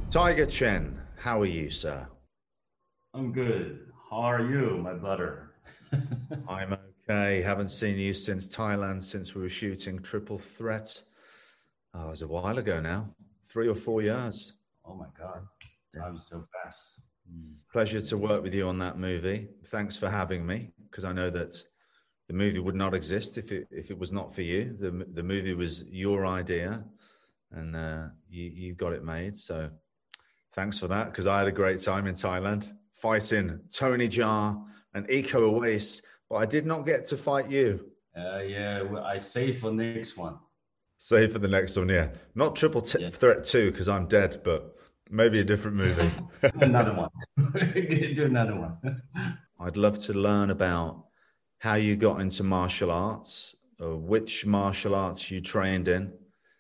Tiger Chen, how are you, sir? I'm good. How are you, my brother? I'm okay. Haven't seen you since Thailand, since we were shooting Triple Threat. Oh, it was a while ago now, 3 or 4 years. Oh my God, Yeah. time is so fast. Pleasure to work with you on that movie. Thanks for having me, because I know that the movie would not exist if it was not for you. The movie was your idea, and you got it made. So thanks for that, because I had a great time in Thailand fighting Tony Jaa and Iko Uwais, but I did not get to fight you. Yeah, well, I save for next one. Save for the next one, yeah. Not Yeah, Threat 2, because I'm dead, but maybe a different movie. do another one. Do another one. I'd love to learn about how you got into martial arts, which martial arts you trained in,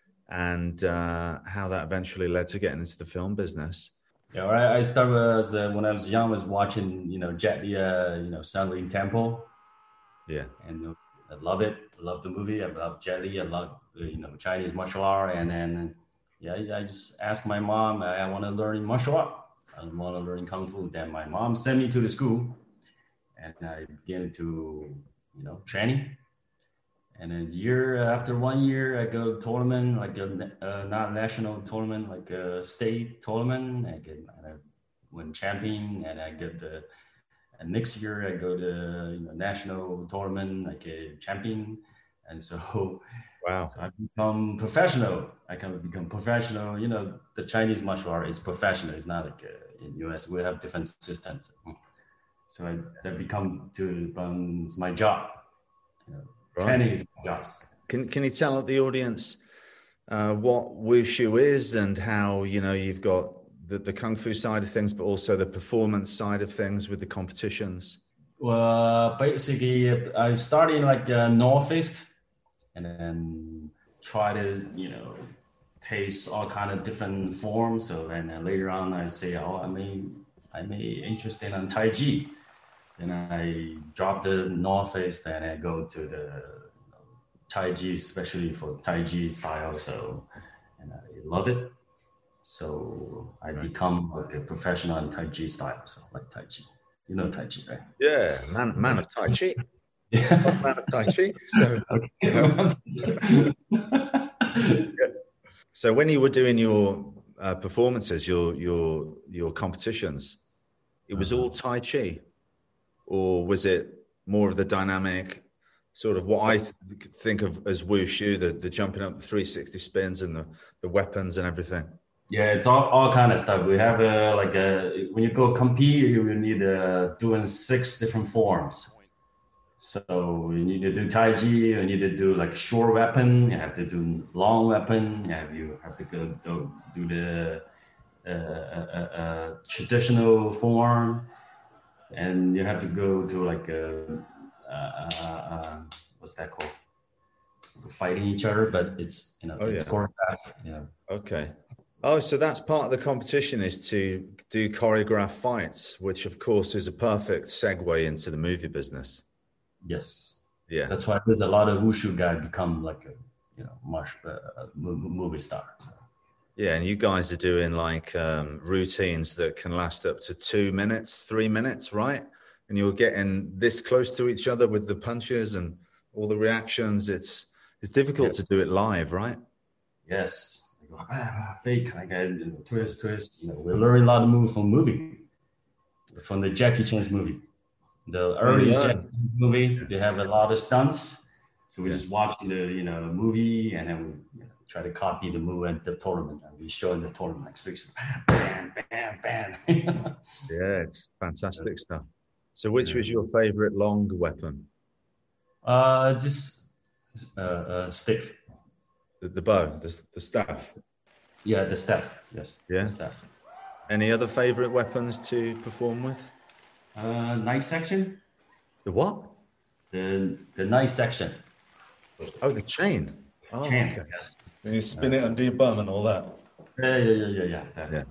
and how that eventually led to getting into the film business. Yeah, I started as when I was young. I was watching, Jet Li, Shaolin Temple, Yeah, and I love it. I love the movie. I love Jet Li. I love Chinese martial art. And then yeah, I just asked my mom. I want to learn martial art. I want to learn kung fu. Then my mom sent me to the school, and I began to training. And then year after 1 year, I go to tournament like a not national tournament, like a state tournament. I win champion, and I get the. And next year, I go to national tournament like a champion, and so wow. so I become professional. I can become professional. The Chinese martial art is professional. It's not like in US we have different systems. So that become to it's my job. You know, Right. Training is my job. Can you tell the audience what wushu is and how you've got the kung fu side of things, but also the performance side of things with the competitions? Well, basically, I'm starting like Northeast, and then try to taste all kind of different forms. So and then later on, I say, oh, I may interested in Tai Chi. Then I drop the North Face, then I go to the Tai Chi, especially for Tai Chi style. So, and I love it. So I Right. become like a professional in Tai Chi style. So like Tai Chi, Tai Chi, right? Yeah, man of Tai Chi. I'm a Yeah. man of Tai Chi. So, you know, Okay. yeah. So when you were doing your performances, your competitions, it was all Uh-huh. Tai Chi, or was it more of the dynamic sort of what think of as wushu, the jumping up the 360 spins and the weapons and everything? Yeah, it's all kind of stuff. We have like when you go compete, you will need doing 6 different forms. So you need to do Tai Chi, you need to do like short weapon, you have to do long weapon, you have to go do the traditional form, and you have to go to like what's that called? Fighting each other, but Oh it's yeah. choreographed. Okay. Oh, so that's part of the competition is to do choreographed fights, which of course is a perfect segue into the movie business. Yes, Yeah. that's why there's a lot of wushu guys become like a movie star. So. Yeah, and you guys are doing like routines that can last up to 2 minutes, 3 minutes, right? And you're getting this close to each other with the punches and all the reactions. It's difficult to Yes, do it live, right? yes. I go, fake. Like twist, twist. We're learning a lot of moves from movie, from the Jackie Chan's movie. The Oh, you earliest Jackie learn. Chan movie, Yeah, they have a lot of stunts. So we yeah, just watching the movie, and then we try to copy the move at the tournament, and we show in the tournament next week. Bam, bam, bam, bam. yeah. It's fantastic stuff. So, which Yeah. was your favorite long weapon? Just stick. The bow, the staff. Yeah, the staff. Yes, the Yeah. staff. Any other favorite weapons to perform with? Night section. The what? The night section. Oh, the chain. Oh, Chain. okay. Yes. And you spin it under your bum and all that. Yeah, yeah, yeah, yeah, yeah. Yeah.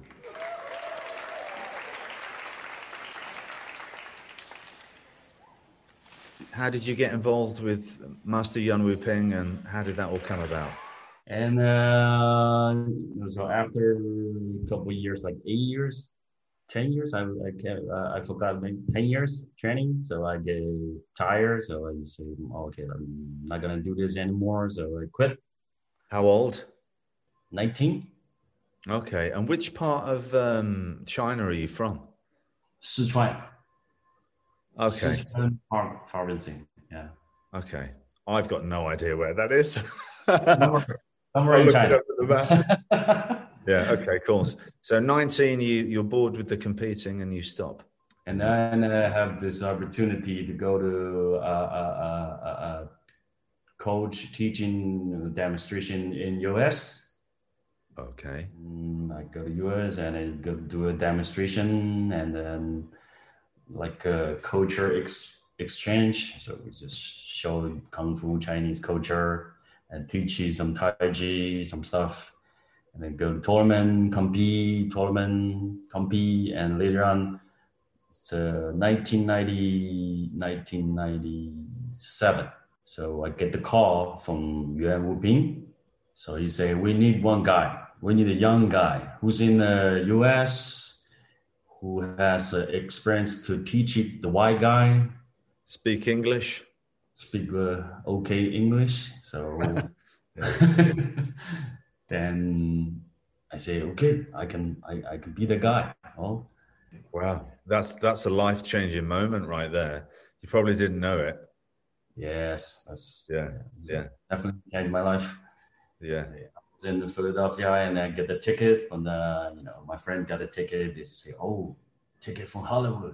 How did you get involved with Master Yun Wu Ping and how did that all come about? And so after a couple of years, like 8 years, 10 years, I forgot, maybe 10 years training. So I get tired. So I just say, okay, I'm not going to do this anymore. So I quit. How old? 19. Okay. And which part of China are you from? Sichuan. Okay. Sichuan province. Yeah. Okay. I've got no idea where that is. Somewhere in China. Yeah. Okay. Cool. So 19, you're bored with the competing and you stop. And then I have this opportunity to go to coach teaching demonstration in US. Okay. I go to US and I go do a demonstration and then like a culture exchange. So we just show Kung Fu Chinese culture and teach you some Tai Chi, some stuff. And then go to tournament, compete, and later on, it's 1997. So I get the call from Yuan Wuping. So he say, we need one guy. We need a young guy who's in the US, who has experience to teach it, the white guy. Speak English. Speak okay English. So then I say, okay, I can be the guy. Oh, wow, that's a life-changing moment right there. You probably didn't know it. Yes, that's definitely changed my life. Yeah. I was in Philadelphia and I get the ticket from my friend got a ticket. They say, oh, ticket from Hollywood.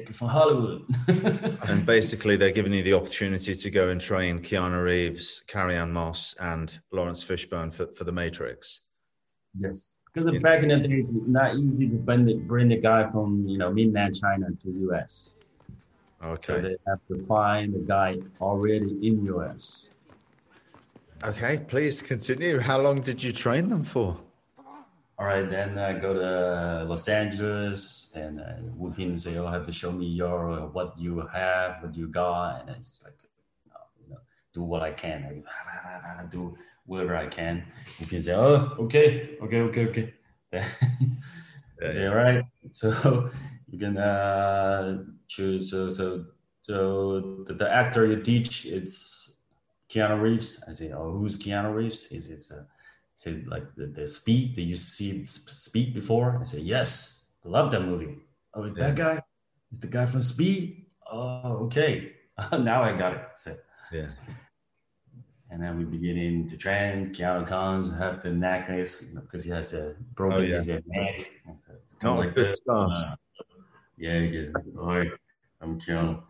And basically they're giving you the opportunity to go and train Keanu Reeves, Carrie-Anne Moss, and Lawrence Fishburne for the Matrix. Yes, because back in the day, it's not easy to bring the guy from mainland China to US. Okay. So they have to find the guy already in US. Okay, please continue. How long did you train them for? All right, then I go to Los Angeles, and Wuping say, "Oh, have to show me what you have, what you got," and it's like, do what I can, I do whatever I can. Wuping say, "Oh, okay." Then say, "All right, so you can choose." So the actor you teach, it's Keanu Reeves. I say, "Oh, who's Keanu Reeves?" He says. Say like the Speed. Did you see Speed before? I say yes. I love that movie. Oh, is that guy? Is the guy from Speed? Oh, okay. Now I got it. So yeah. And then we begin to train. Keanu comes, have the necklace because he has a broken his neck. So not like this. Yeah. Hi, I'm Keanu.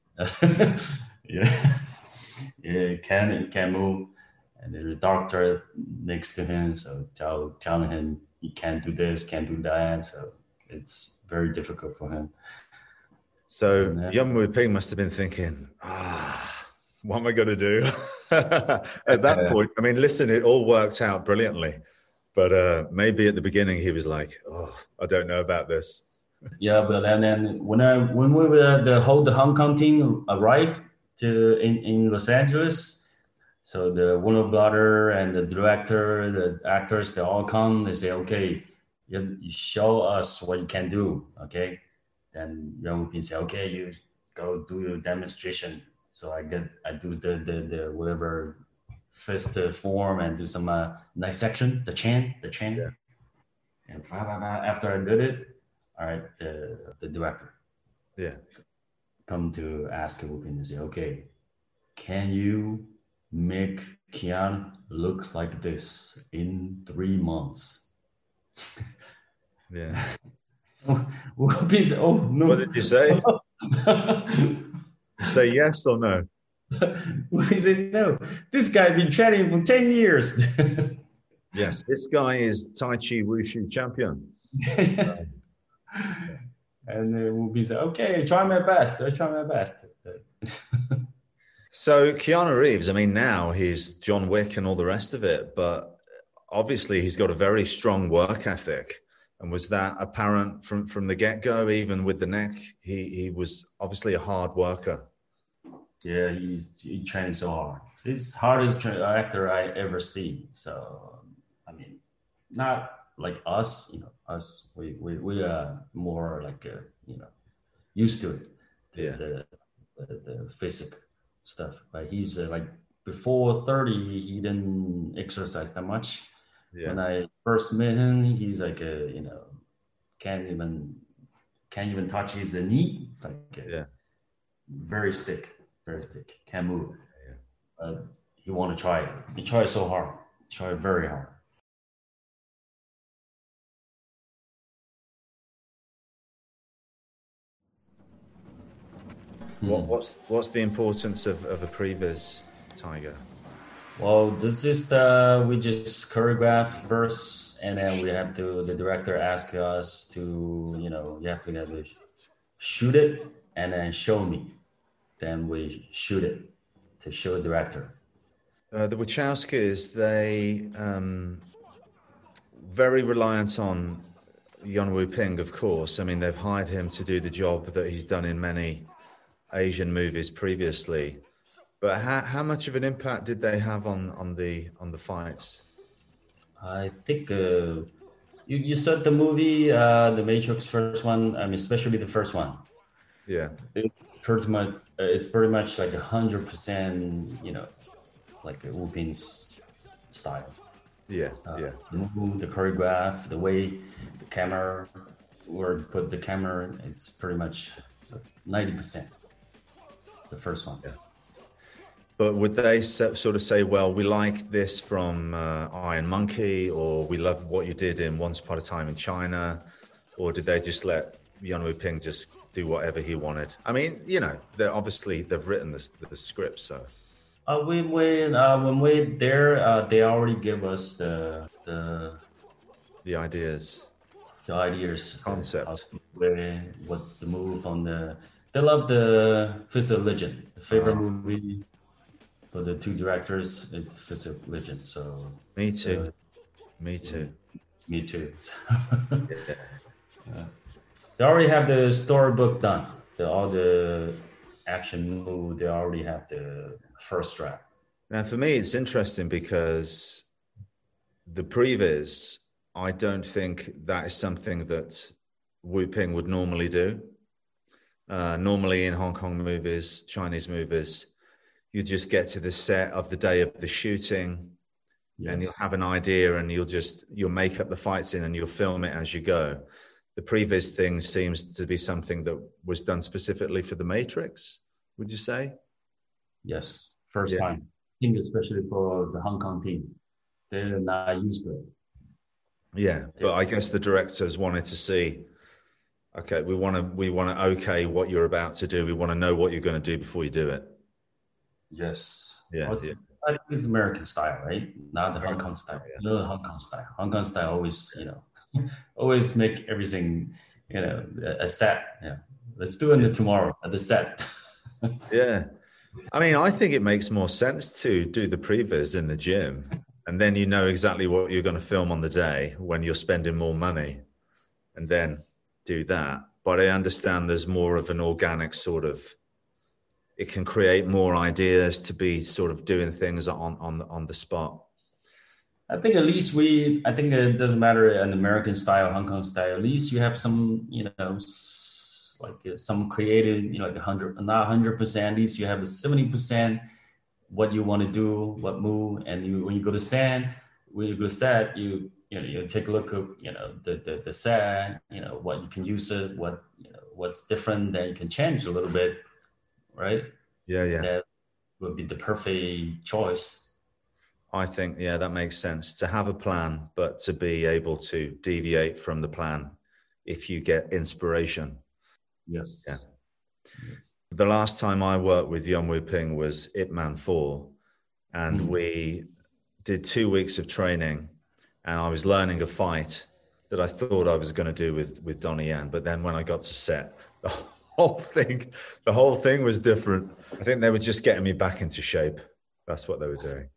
Yeah, can move. And there's a doctor next to him, so telling him he can't do this, can't do that. So it's very difficult for him. So Yuan Wuping must have been thinking, what am I going to do? At that point, I mean, listen, it all worked out brilliantly. But maybe at the beginning he was like, oh, I don't know about this. Yeah, but then when we were the Hong Kong team arrived in Los Angeles, so the Warner Brother and the director, the actors, they all come. They say, okay, you show us what you can do, okay? Then Yuan Wuping say, okay, you go do your demonstration. So I do the whatever fist form and do some dissection, the chain. Yeah. And after I did it, all right, the director come to ask Wuping to say, okay, can you make Keanu look like this in 3 months? Yeah. Wuping said, oh no. What did you say? Say yes or no? Wuping said no. This guy been training for 10 years. Yes, this guy is Tai Chi Wushu champion. And Wuping said, okay, try my best. So Keanu Reeves, I mean, now he's John Wick and all the rest of it, but obviously he's got a very strong work ethic. And was that apparent from the get-go? Even with the neck, he was obviously a hard worker. Yeah, he trained so hard. He's hardest actor I ever see. So I mean, not like us, us we are more like used to it, the Yeah, the the physic stuff. But he's like before 30, he didn't exercise that much. yeah, When I first met him, he's like can't even can't even touch his knee. It's like yeah, very thick, very thick. Can't move. yeah. He want to try it. He tried so hard. He tried very hard. What, Hmm. what's the importance of a previs, Tiger? Well, this is we just choreograph first, and then we have to. The director ask us to, you have to shoot it and then show me. Then we shoot it to show the director. The Wachowskis, they very reliant on Yuen Wu Ping, of course. I mean, they've hired him to do the job that he's done in many Asian movies previously. But how much of an impact did they have on the fights? I think you saw the movie, The Matrix first one. I mean, especially the first one. Yeah, It's pretty much like 100%, like Wu Ping's style. yeah, yeah, The move, the choreograph, the way the camera, where to put the camera, it's pretty much 90%. The first one. yeah. But would they sort of say, well, we like this from Iron Monkey, or we love what you did in Once Upon a Time in China? Or did they just let Yuen Wu Ping just do whatever he wanted? I mean, they've written the script, so. When we're there, they already give us The ideas, the ideas, concept. what the move on the. They love the Physical Legend. The favorite Uh, movie for the two directors, it's Physical Legend. So Me too. uh, Me too. me too. Yeah. They already have the storybook done. All the action move. They already have the first draft. Now, for me, it's interesting because the previs, I don't think that is something that Wu Ping would normally do. Normally in Hong Kong movies, Chinese movies, you just get to the set of the day of the shooting, and you'll have Yes. an idea, and you'll make up the fight scene and you'll film it as you go. The previs thing seems to be something that was done specifically for The Matrix, would you say? Yes. First Yeah. time. I think especially for the Hong Kong team, they're not used to it. Yeah, but I guess the directors wanted to see, okay, we want to okay what you're about to do. We want to know what you're going to do before you do it. Yes. Yeah, Well, yeah. I think it's American style, right? Not the Hong American Kong style, style. yeah. The Hong Kong style. Hong Kong style always, always make everything, a set. Yeah. Let's do it tomorrow at the set. Yeah. I mean, I think it makes more sense to do the previs in the gym, and then you know exactly what you're going to film on the day when you're spending more money, and then do that. But I understand there's more of an organic sort of, it can create more ideas to be sort of doing things on the spot. I think at least I think it doesn't matter an American style, Hong Kong style. At least you have some, some creative, like 100%. At least you have a 70% what you want to do, what move, and when you go to sand, when you go to set, you take a look at the set, what you can use it, what's different that you can change a little bit, right? Yeah, yeah. That would be the perfect choice. I think, yeah, that makes sense to have a plan, but to be able to deviate from the plan if you get inspiration. Yes. Yeah. Yes. The last time I worked with Yuen Wu Ping was Ip Man 4, and Mm. we did 2 weeks of training, and I was learning a fight that I thought I was going to do with Donnie Yen. But then when I got to set, the whole thing was different. I think they were just getting me back into shape. That's what they were doing.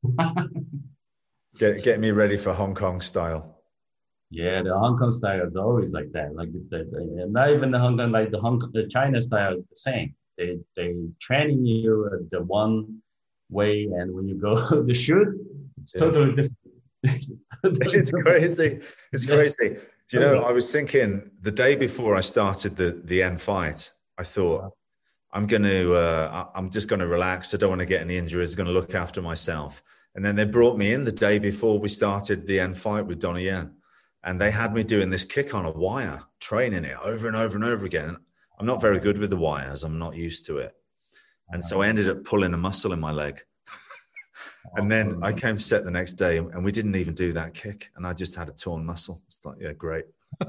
Getting me ready for Hong Kong style. Yeah, the Hong Kong style is always like that. Like not even the Hong Kong, like the China style is the same. they training you the one way, and when you go to shoot, it's totally different. It's crazy. It's crazy. You know, I was thinking the day before I started the end fight, I thought I'm just going to relax. I don't want to get any injuries. I'm going to look after myself. And then they brought me in the day before we started the end fight with Donnie Yen. And they had me doing this kick on a wire, training it over and over and over again. I'm not very good with the wires. I'm not used to it. And so I ended up pulling a muscle in my leg. And then I came set the next day and we didn't even do that kick. And I just had a torn muscle. It's like, yeah, great.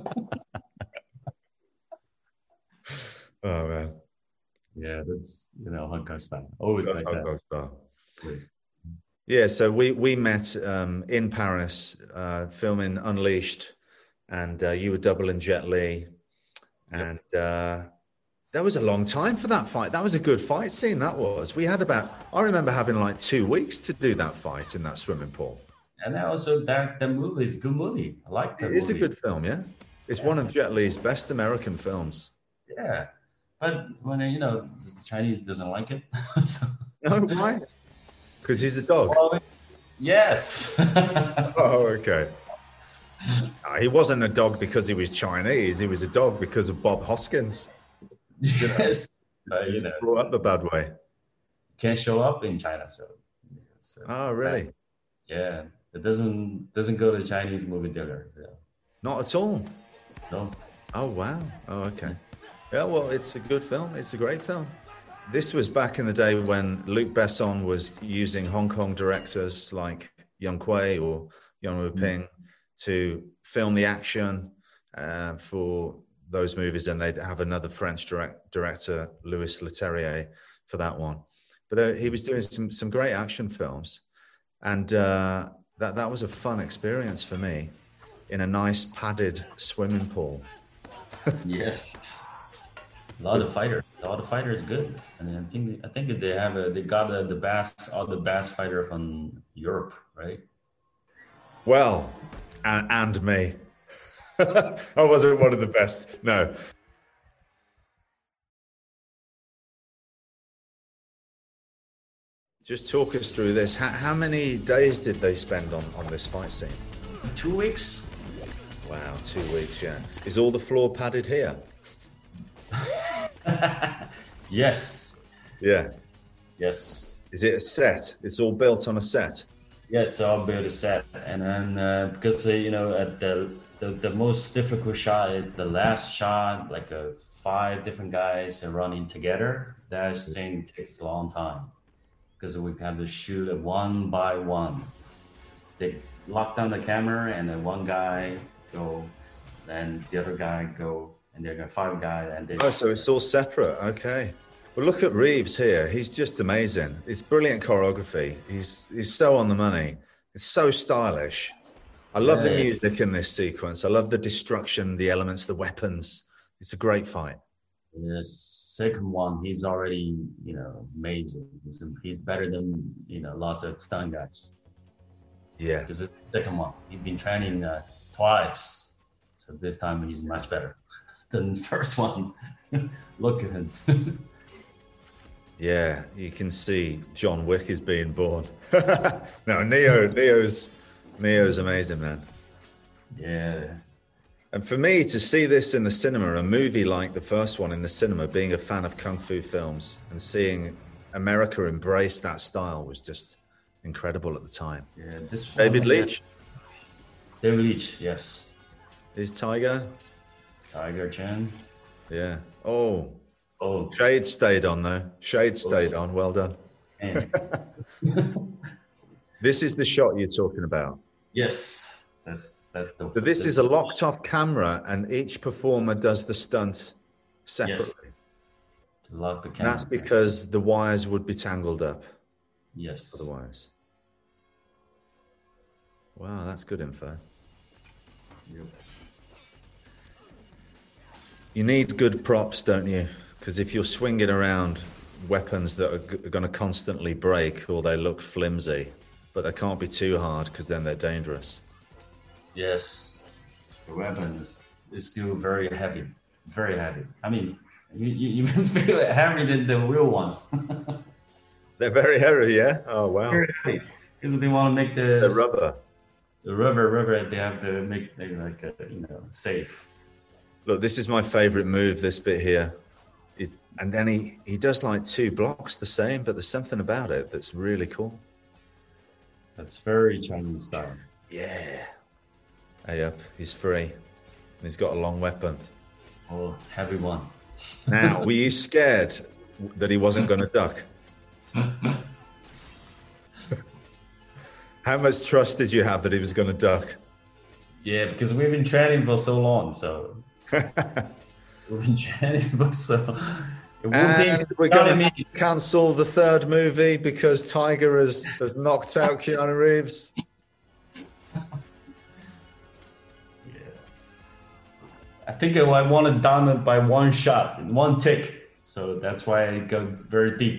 Oh, man. Yeah, that's, Hong Kong style. Always that's like Hong Kong that. Style. Yeah, so we met in Paris, filming Unleashed, and you were doubling Jet Li. And that was a long time for that fight. That was a good fight scene, that was. I remember having like 2 weeks to do that fight in that swimming pool. And also that movie is a good movie. I like that movie. It's a good film, yeah? It's one of Jet Li's best American films. Yeah, but when, the Chinese doesn't like it. So. No, why? Because he's a dog. Well, yes. Oh, okay. He wasn't a dog because he was Chinese. He was a dog because of Bob Hoskins. Yes. He was brought up a bad way. Can't show up in China, so. Oh, really? Yeah. It doesn't go to Chinese movie theater. Yeah. Not at all? No. Oh, wow. Oh, okay. Yeah, well, it's a good film. It's a great film. This was back in the day when Luc Besson was using Hong Kong directors like Yuen Kwai or Yuen Woo-ping to film the action for those movies, and they'd have another French director, Louis Leterrier, for that one. But he was doing some great action films, and that was a fun experience for me in a nice padded swimming pool. Yes. A lot of fighters good. And I think they got the best fighter from Europe, right? Well, and me. I wasn't one of the best. No. Just talk us through this. How many days did they spend on this fight scene? 2 weeks. Wow, 2 weeks, yeah. Is all the floor padded here? Yes. Yeah. Yes. Is it a set? It's all built on a set? Yes, I'll build a set. And then because, at the most difficult shot is the last shot, like 5 different guys running together. That thing takes a long time because we have to shoot it one by one. They lock down the camera and then one guy go, then the other guy go, and they're 5 guys. And so it's all separate. Okay. Well, look at Reeves here. He's just amazing. It's brilliant choreography. He's so on the money. It's so stylish. I love the music in this sequence. I love the destruction, the elements, the weapons. It's a great fight. The second one, he's already, amazing. He's better than, lots of stunt guys. Yeah. Because the second one, he's been training twice. So this time he's much better than the first one. Look at him. Yeah, you can see John Wick is being born. No, Neo's amazing, man. Yeah. And for me to see this in the cinema, a movie like the first one in the cinema, being a fan of Kung Fu films and seeing America embrace that style was just incredible at the time. Yeah, David Leitch. David Leitch, yes. Is Tiger Chen. Yeah. Oh. Shade stayed on though. Shade stayed on. Well done. This is the shot you're talking about. Yes. That's the. So this is a locked off camera, and each performer does the stunt separately. Yes. Lock the camera. That's because the wires would be tangled up. Yes. Otherwise. Wow, that's good info. Yep. You need good props, don't you? Because if you're swinging around weapons that are going to constantly break or they look flimsy, but they can't be too hard because then they're dangerous. Yes, the weapon is still very heavy, very heavy. I mean, You even feel it heavier than the real one. They're very hairy, yeah? Oh, wow. Very heavy because they want to make They're rubber. the rubber. They have to make like safe. Look, this is my favorite move, this bit here. And then he does like 2 blocks the same, but there's something about it that's really cool. That's very Chinese style. Yeah. Hey up, he's free. And he's got a long weapon. Oh, heavy one. Now, were you scared that he wasn't going to duck? How much trust did you have that he was going to duck? Yeah, because we've been training for so long, so we've been training for so. And we're going to cancel the 3rd movie because Tiger has knocked out Keanu Reeves. Yeah, I think I want to down it by 1 shot, 1 tick. So that's why I go very deep.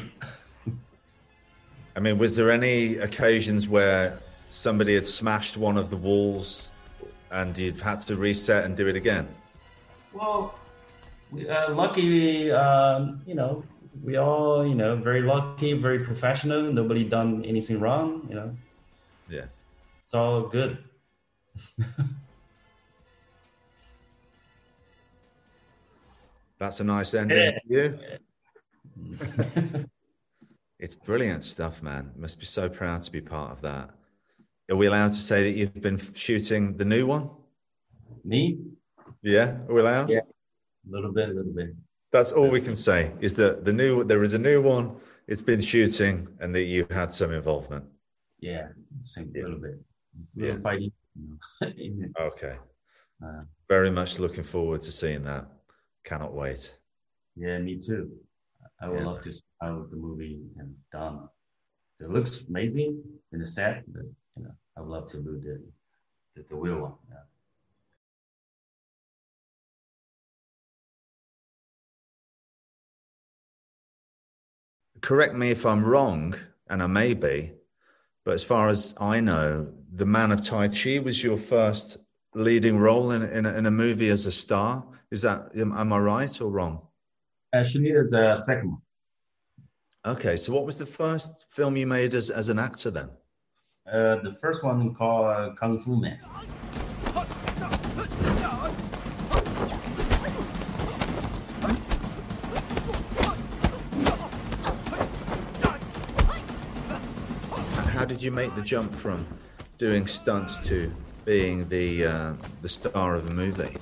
I mean, was there any occasions where somebody had smashed one of the walls and you've had to reset and do it again? Well, lucky, we all, very lucky, very professional. Nobody done anything wrong, Yeah. It's all good. That's a nice ending for you. It's brilliant stuff, man. Must be so proud to be part of that. Are we allowed to say that you've been shooting the new one? Me? Yeah, are we allowed? Yeah, a little bit. That's all we can say, is that there is a new one, it's been shooting, and that you had some involvement. Yeah, a little bit. It's a little fighting. Okay. Very much looking forward to seeing that. Cannot wait. Yeah, me too. I would love to see how the movie is done. It looks amazing in the set, but I would love to do the real one. Yeah. Correct me if I'm wrong, and I may be, but as far as I know, The Man of Tai Chi was your first leading role in a movie as a star. Is that, am I right or wrong? Actually, it's a second one. Okay, so what was the first film you made as an actor then? The first one called Kung Fu Man. How did you make the jump from doing stunts to being the star of a movie?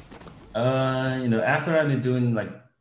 After I've been doing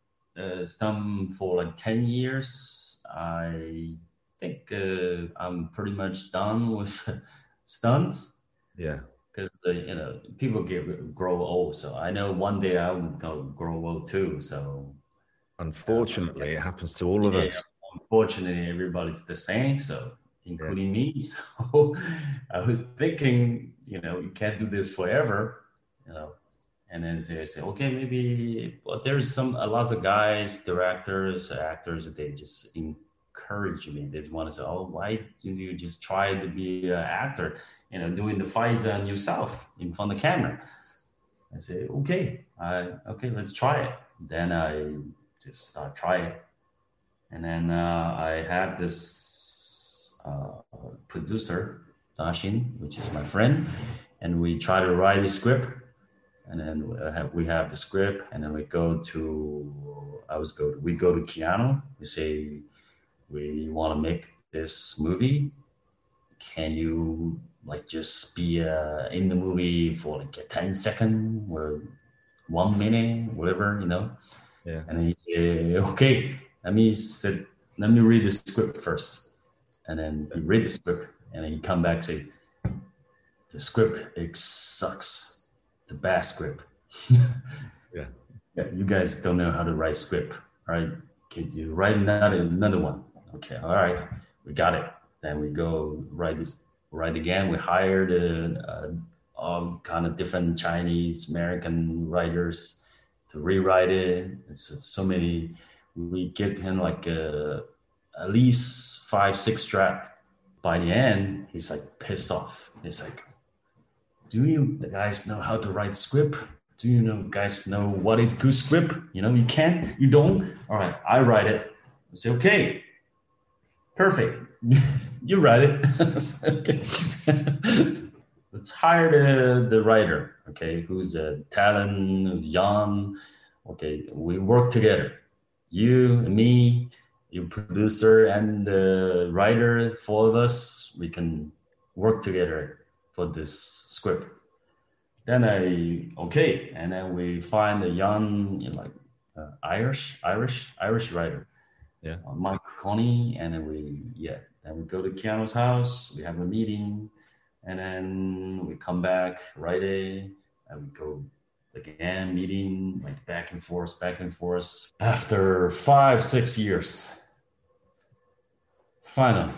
stunt for 10 years, I think I'm pretty much done with stunts. Yeah. Because people grow old, so I know one day I will grow old too. So unfortunately, it happens to all of us. Unfortunately, everybody's the same, so including me. So I was thinking, you can't do this forever, And then they say, okay, maybe. But there's a lot of guys, directors, actors, they just encourage me. They just want to say, oh, why do you just try to be an actor? Doing the fights on yourself in front of the camera. I say, okay, let's try it. Then I just start trying it. And then I have this producer, Dashin, which is my friend, and we try to write a script. And then we have the script, and then we go to Keanu. We say, we want to make this movie. Can you just be in the movie for 10 seconds or 1 minute, whatever, Yeah. And he said, okay, let me read the script first. And then he read the script, and then he come back and say, the script, it sucks. It's a bad script. Yeah. You guys don't know how to write script, right? Could you write another one? Okay, all right, we got it. Then we go write again. We hired all kind of different Chinese, American writers to rewrite it. It's so many. We give him at least 5-6 drafts. By the end, he's pissed off. He's like, do you guys know how to write script do you guys know what is good script? You can't, you don't. All right, I write it. I say, okay, perfect. You write it. Okay. Let's hire the writer, okay, who's a talent, young. Okay, we work together. You, me, your producer, and the writer, four of us, we can work together for this script. Then and then we find a young, Irish writer, Yeah. Mike Coney, and then we go to Keanu's house. We have a meeting, and then we come back Friday, and we go again meeting, like back and forth. After 5-6 years, finally,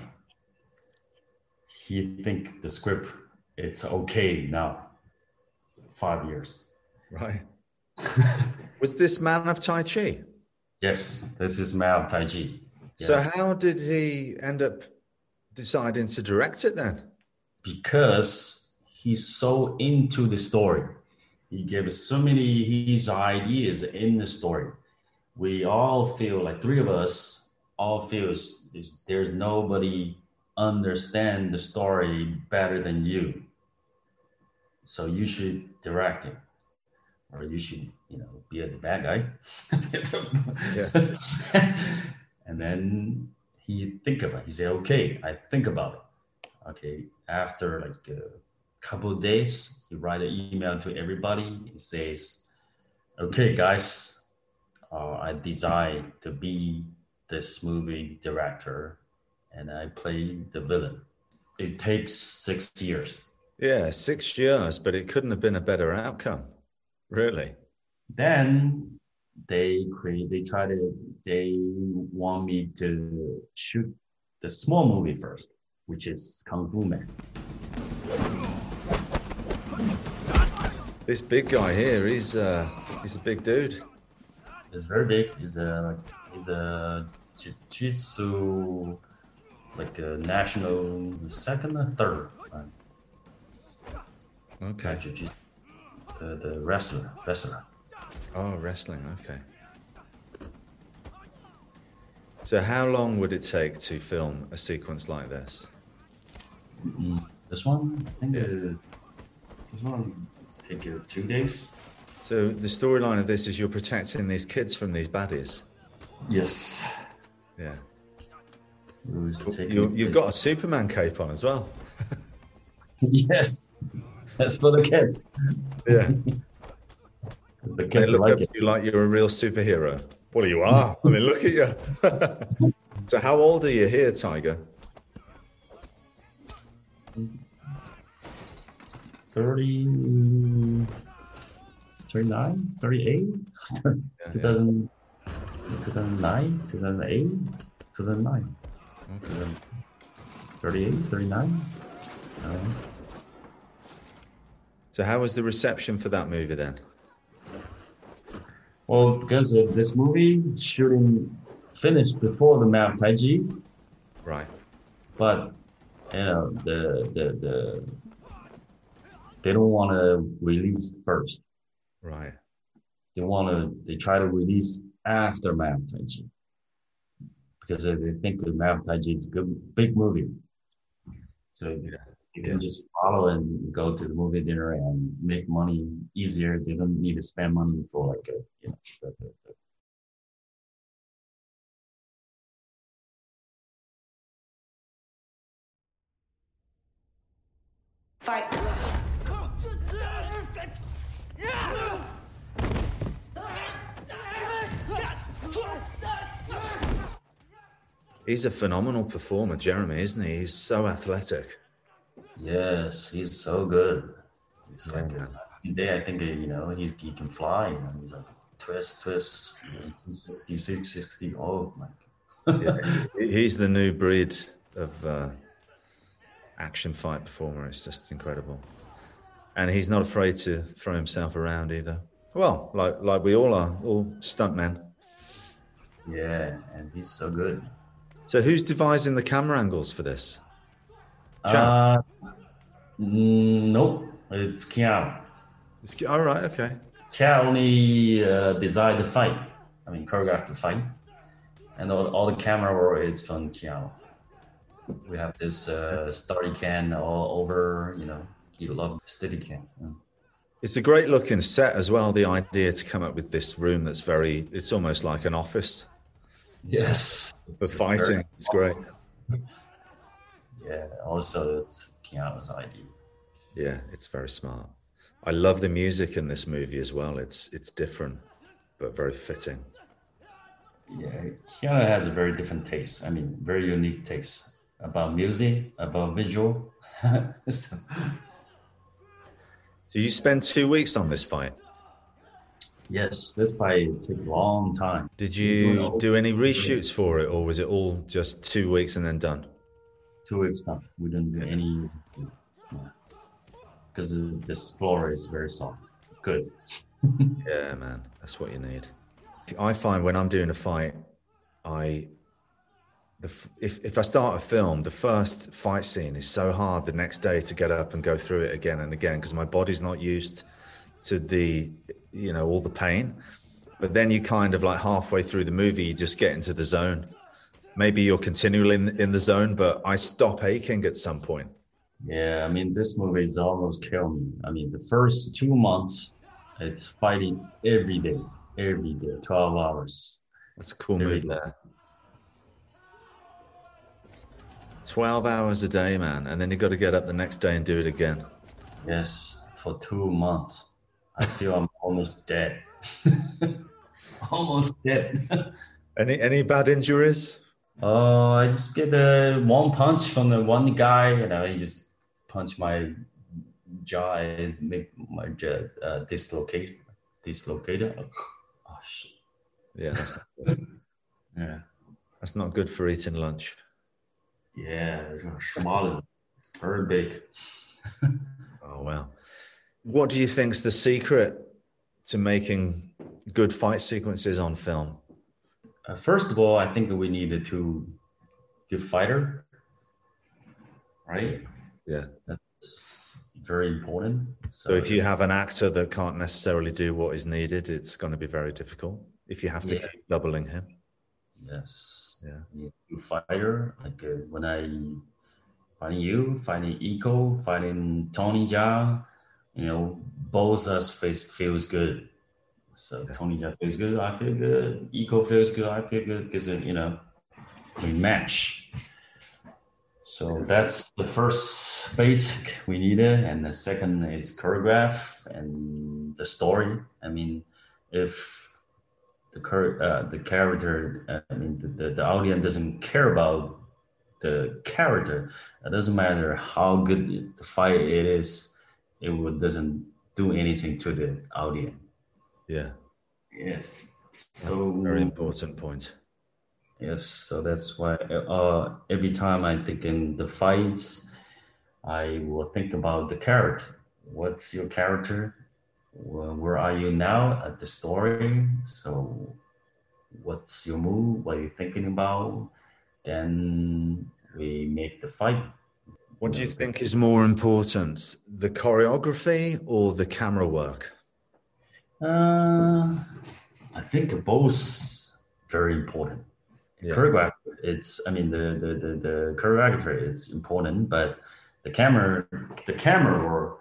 he think the script it's okay now. 5 years. Right. Was this Man of Tai Chi? Yes, this is Man of Tai Chi. Yeah. So how did he end up deciding to direct it then? Because he's so into the story. He gave us so many his ideas in the story. We all feel like three of us all feel there's nobody understand the story better than you. So you should direct it, or you should, be the bad guy. Yeah. And then he think about it. He said, okay, I think about it. Okay, after like a couple of days, he write an email to everybody. He says, okay, guys, I decide to be this movie director, and I play the villain. It takes 6 years. Yeah, 6 years, but it couldn't have been a better outcome, really. Then they want me to shoot the small movie first, which is Kung Fu Man. This big guy here, he's a big dude. He's very big. He's a jiu-jitsu, like a national second or third. Okay. The wrestler. Oh, wrestling. Okay. So how long would it take to film a sequence like this? This one, I think this one take 2 days. So the storyline of this is you're protecting these kids from these baddies. Yes. Yeah. You've got a Superman cape on as well. Yes. That's for the kids. Yeah. The kids like it. You like you're a real superhero. Well, you are. I mean, look at you. So how old are you here, Tiger? 30, 39, 38, yeah, 2000, 2009, 2008, 2009. Okay. 38, 39. So how was the reception for that movie then? Well, because of this movie, shooting finished before the Man of Tai Chi. Right. But, they don't want to release first. Right. They try to release after Man of Tai Chi. Because they think the Man of Tai Chi is a big movie. So you can just follow and go to the movie dinner and make money easier. They don't need to spend money for Fight. He's a phenomenal performer, Jeremy, isn't he? He's so athletic. Yes, he's so good. He's like I think he can fly. He's like twist, 260, 360. Oh my God. He's the new breed of action fight performer. It's just incredible, and he's not afraid to throw himself around either. Well, like we all are, all stuntmen. Yeah, and he's so good. So who's devising the camera angles for this? Nope, it's Keanu. All right, okay. Cat only designed the fight. I mean, choreographed the fight, and all the camera work is from Keanu. We have this Steadicam all over. He loved Steadicam. It's a great looking set as well. The idea to come up with this room that's it's almost like an office. Yes. For fighting, it's great. Yeah, also it's Keanu's idea. Yeah, it's very smart. I love the music in this movie as well. It's different, but very fitting. Yeah, Keanu has a very different taste. I mean, very unique taste about music, about visual. So you spent 2 weeks on this fight? Yes, this fight took a long time. Did you do any reshoots for it, or was it all just 2 weeks and then done? 2 weeks done. We didn't do any, because this floor is very soft. Good. Yeah, man, that's what you need. I find when I'm doing a fight, if I start a film, the first fight scene is so hard the next day to get up and go through it again and again, because my body's not used to all the pain. But then you kind of like halfway through the movie, you just get into the zone. Maybe you're continually in the zone, but I stop aching at some point. Yeah, I mean, this movie is almost killed me. I mean, the first 2 months, it's fighting every day, 12 hours. That's a cool move there. 12 hours a day, man. And then you got to get up the next day and do it again. Yes, for 2 months. I feel I'm almost dead. Almost dead. Any bad injuries? I just get one punch from the one guy, he just punched my jaw, make my jaw dislocated. Oh shit. Yeah, that's not good. Yeah. That's not good for eating lunch. Yeah, schmalen, very big. Oh wow. What do you think's the secret to making good fight sequences on film? First of all, I think we needed to good fighter, right? Yeah, that's very important. So if you have an actor that can't necessarily do what is needed, it's going to be very difficult if you have to keep doubling him. Yes. Yeah. You fighter, like when I finding Iko, finding Tony Jaa, both us feels good. So Tony Jaa feels good, I feel good. Iko feels good, I feel good, because we match. So that's the first basic we needed, and the second is choreograph and the story. I mean, if the character, the audience doesn't care about the character, it doesn't matter how good the fight it is, doesn't do anything to the audience. Yeah. Yes. That's a very important point. Yes. So that's why every time I think in the fights, I will think about the character. What's your character? Where are you now at the story? So what's your move? What are you thinking about? Then we make the fight. What do you think is more important, the choreography or the camera work? I think both very important. Yeah. Choreography, the choreographer is important, but the camera work.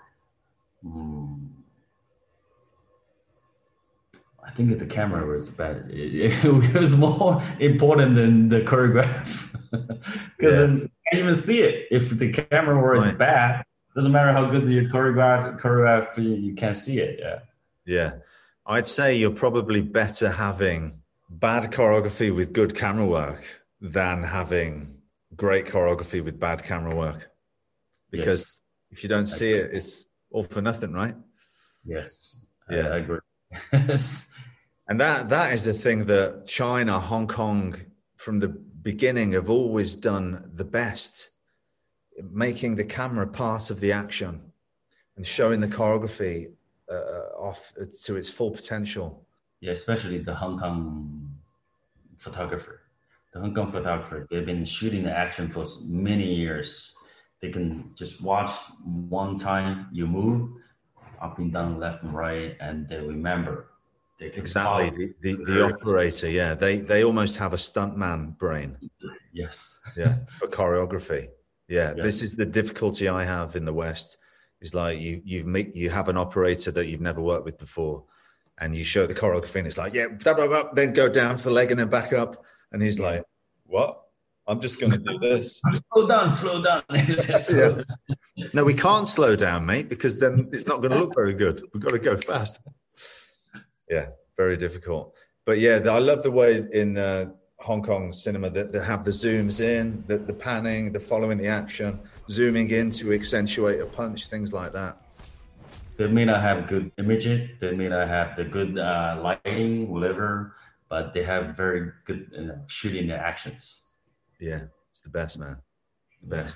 I think the camera was bad. It was more important than the choreograph, because you can't even see it. If the camera work is bad, doesn't matter how good your choreograph, you can't see it. Yeah. I'd say you're probably better having bad choreography with good camera work than having great choreography with bad camera work. Because if you don't see it, it's all for nothing, right? Yes. Yeah. I agree. And that is the thing that China, Hong Kong, from the beginning have always done the best, making the camera part of the action and showing the choreography off to its full potential. Yeah, especially the Hong Kong photographer. The Hong Kong photographer, they've been shooting the action for many years. They can just watch one time you move. up and down, left and right, and they remember. They can follow. Exactly. The operator, yeah. They almost have a stuntman brain. Yes. Yeah, for choreography. Yeah, Yeah. this is the difficulty I have in the West. Is like you have an operator that you've never worked with before, and you show the choreography, and it's like, yeah, blah, blah, blah, then go down for the leg and then back up, and he's like, what? I'm just going to do this. Slow down, slow down. Slow down. No, we can't slow down, mate, because then it's not going to look very good. We've got to go fast. Yeah, very difficult. But yeah, I love the way in Hong Kong cinema that they have the zooms in, the panning, the following the action, zooming in to accentuate a punch, things like that. They may not have good images, they may not have the good lighting, whatever, but they have very good shooting the actions. Yeah, it's the best, man. The best.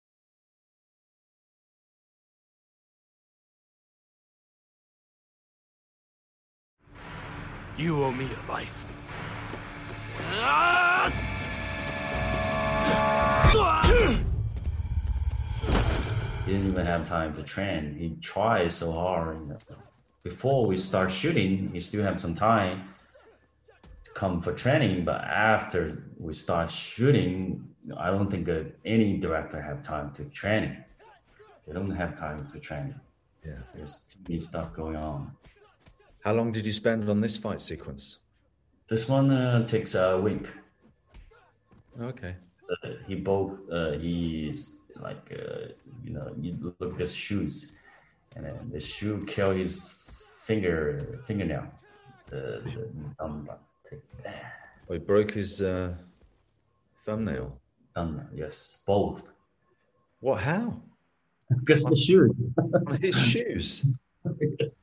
You owe me a life. He didn't even have time to train. He tried so hard. Before we start shooting, he still have some time to come for training. But after we start shooting, I don't think that any director have time to training. They don't have time to train. Yeah, there's too many stuff going on. How long did you spend on this fight sequence? This one takes a week. Okay. He's like, you look at his shoes, and then the shoe kill his fingernail. Oh, he broke his thumbnail. Thumbnail, yes, both. What? How? Because the shoes. On his shoes. Yes.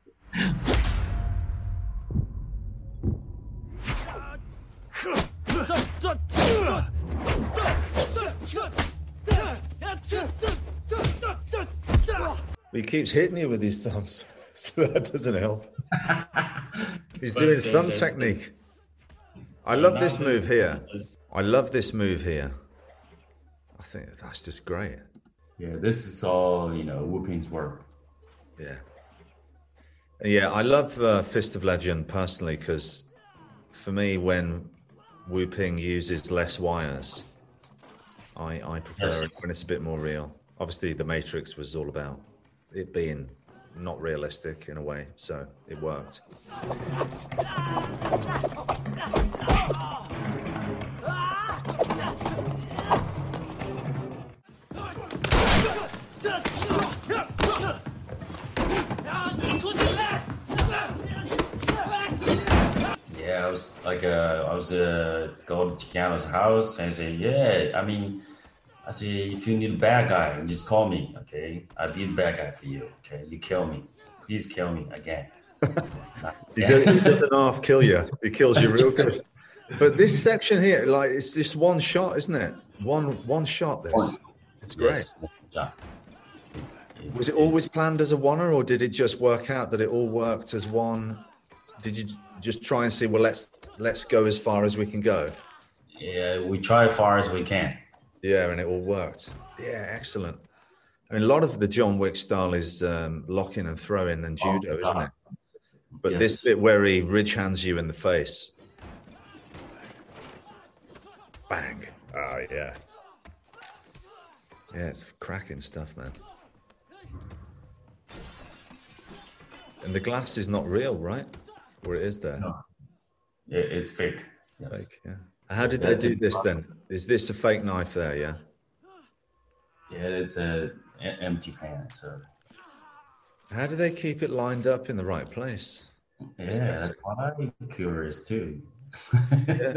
He keeps hitting you with his thumbs, so that doesn't help. He's doing thumb technique. I love this move here. I love this move here. I think that's just great. Yeah, this is all, Wu Ping's work. Yeah. Yeah, I love Fist of Legend personally because for me, when Wu Ping uses less wires, I prefer it when it's a bit more real. Obviously, The Matrix was all about it being not realistic in a way, so it worked. Yeah, I was going to Keanu's house and say, I say, if you need a bad guy, just call me, okay? I'll be the bad guy for you, okay? You kill me. Please kill me again. He doesn't half kill you. He kills you real good. But this section here, like, it's just one shot, isn't it? One shot, this. It's great. Yes. Yeah. Was it always planned as a oneer, or did it just work out that it all worked as one? Did you just try and see, well, let's go as far as we can go? Yeah, we try as far as we can. Yeah, and it all worked. Yeah, excellent. I mean, a lot of the John Wick style is locking and throwing and judo, isn't it? But this bit where he ridge hands you in the face. Bang. Oh, yeah. Yeah, it's cracking stuff, man. And the glass is not real, right? Or it is there? No. It's fake. Yes. Fake, yeah. How did they do this then? Is this a fake knife there, yeah? Yeah, it's an empty pan, so. How do they keep it lined up in the right place? Yeah, that's why I'm curious too. Yeah.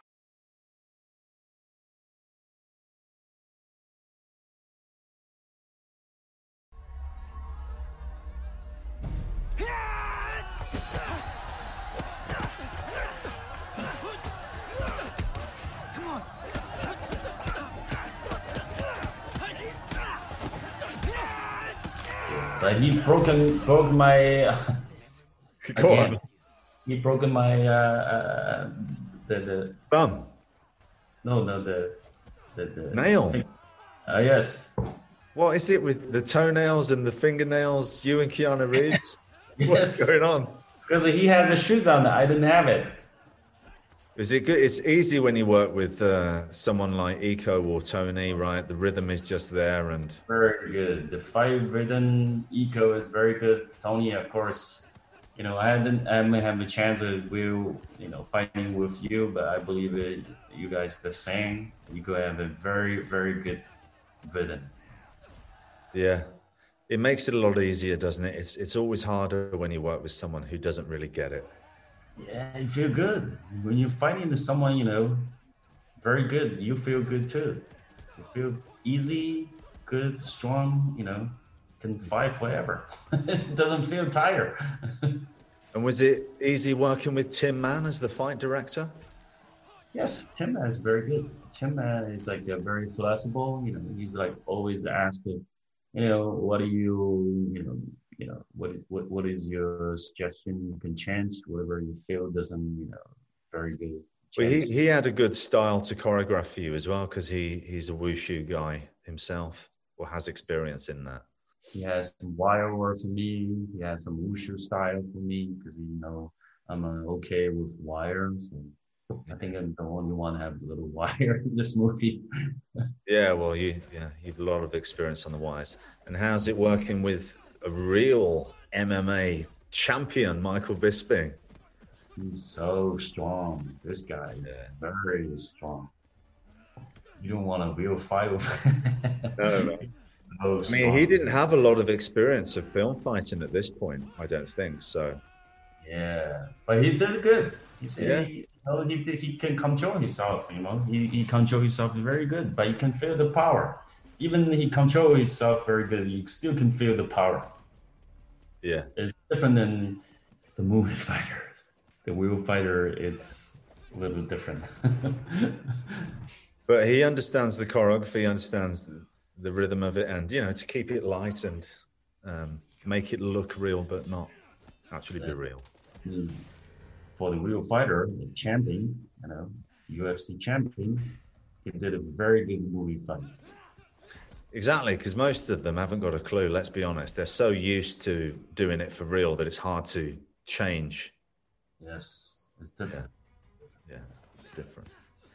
But he broke my Go on. He broken my the Thumb. no the Nail. yes. What is it with the toenails and the fingernails, you and Keanu Reeves? What's Yes, going on? because he has the shoes on. I didn't have it. Is it good? It's easy when you work with someone like Iko or Tony, right? The rhythm is just there, and Very good. The fight rhythm eco is very good. Tony, of course, I haven't have a chance of fighting with you, but I believe you guys the same. You go have a very, very good rhythm. yeah, it makes it a lot easier, doesn't it? It's always harder when you work with someone who doesn't really get it. Yeah, you feel good when you're fighting with someone. Very good. You feel good too. You feel easy, good, strong. Can fight forever. It doesn't feel tired. And was it easy working with Tim Mann as the fight director? Yes, Tim is very good. Tim is like very flexible. He's like always asking, what do what is your suggestion? You can change whatever you feel doesn't, very good. Well, he had a good style to choreograph for you as well, because he's a wushu guy himself, or has experience in that. He has some wire work for me. He has some wushu style for me because I'm okay with wire. So I think I'm the only one to have the little wire in this movie. Yeah, well, you've a lot of experience on the wires. And how's it working with a real MMA champion, Michael Bisping? He's so strong. This guy is very strong. You don't want a real fight with him. No. So I mean, he didn't have a lot of experience of film fighting at this point, I don't think so. Yeah, but he did good. He can control himself. He control himself very good. But you can feel the power. Even he control himself very good. You still can feel the power. Yeah, it's different than the movie fighters. The real fighter, it's a little different. But he understands the choreography. He understands the rhythm of it, and to keep it light and make it look real but not actually be real. For the real fighter, the champion, UFC champion, he did a very good movie fight. Exactly, because most of them haven't got a clue, let's be honest. They're so used to doing it for real that it's hard to change. Yes, it's different. Yeah, it's different.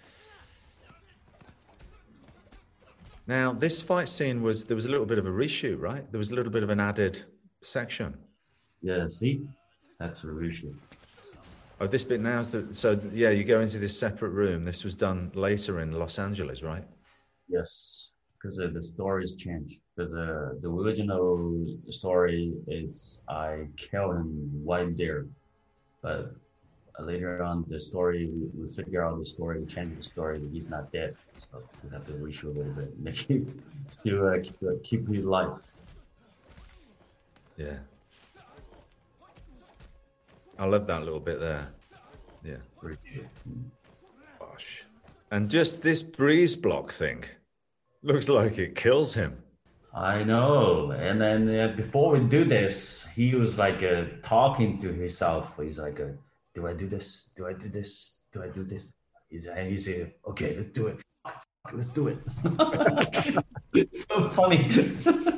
Now, this fight scene there was a little bit of a reshoot, right? There was a little bit of an added section. Yeah, see? That's a reshoot. Oh, this bit now is you go into this separate room. This was done later in Los Angeles, right? Yes, because the stories change. Because the original story is I kill him right there. But later on, the story, we figure out the story, we change the story, he's not dead. So we have to reshoot a little bit, make it still keep his life. Yeah. I love that little bit there. Yeah. Gosh. And just this breeze block thing looks like it kills him. I know. And then before we do this, he was like talking to himself. He's like, do I do this? Do I do this? Do I do this? He said, okay, let's do it. Let's do it. It's so funny.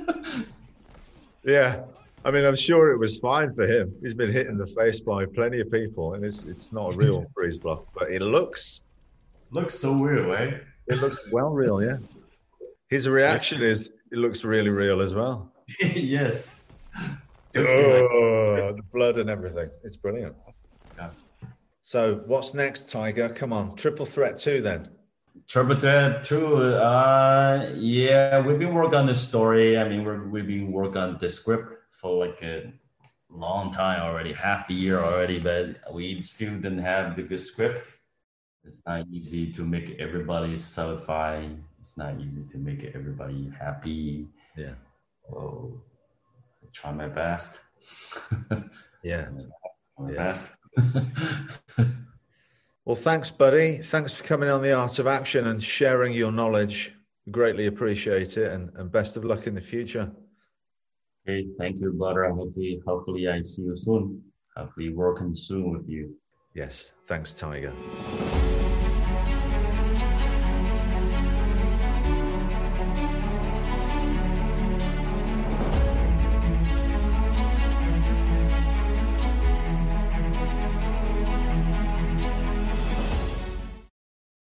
Yeah. I mean, I'm sure it was fine for him. He's been hit in the face by plenty of people, and it's not a real breeze block, but it looks so real, right? It looks well real, yeah. His reaction is it looks really real as well. Yes. The blood and everything. It's brilliant. Yeah. So what's next, Tiger? Come on, Triple Threat 2 then. Triple Threat 2, yeah, we've been working on the story. I mean, we've been working on the script for like a long time already, half a year already, but we still didn't have the good script. It's not easy to make everybody satisfied. It's not easy to make everybody happy. Yeah. So I try my best. Yeah. My best. Well, thanks, buddy. Thanks for coming on The Art of Action and sharing your knowledge. Greatly appreciate it, and best of luck in the future. Okay, thank you, brother. Hopefully I see you soon. Hopefully working soon with you. Yes, thanks, Tiger.